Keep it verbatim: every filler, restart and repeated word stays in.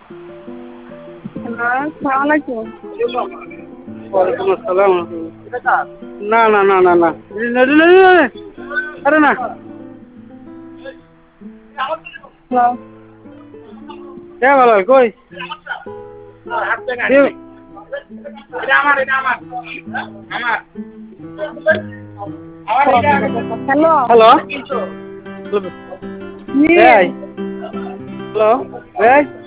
Hello, আসসালামু আলাইকুম। ওয়ালাইকুম আসসালাম। না না না না না আরে না হ্যালো, কে ভালো কই হ্যালো, হ্যালো জি, এই হ্যালো এই